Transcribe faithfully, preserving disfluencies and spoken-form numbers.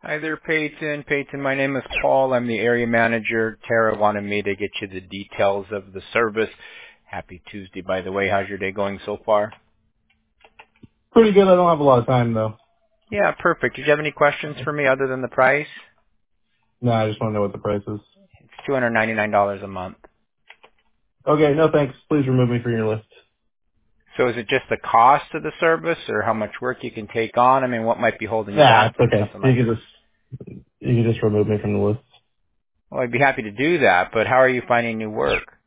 Hi there, Peyton. Peyton, my name is Paul. I'm the area manager. Tara wanted me to get you the details of the service. Happy Tuesday, by the way. How's your day going so far? Pretty good. I don't have a lot of time though. Yeah, perfect. Did you have any questions for me other than the price? No, I just want to know what the price is. It's two hundred ninety-nine dollars a month. Okay, no thanks. Please remove me from your list. So is it just the cost of the service or how much work you can take on? I mean, what might be holding you Yeah, back it's from okay. something You like can this? just you can just remove me from the list. Well, I'd be happy to do that, but how are you finding new work?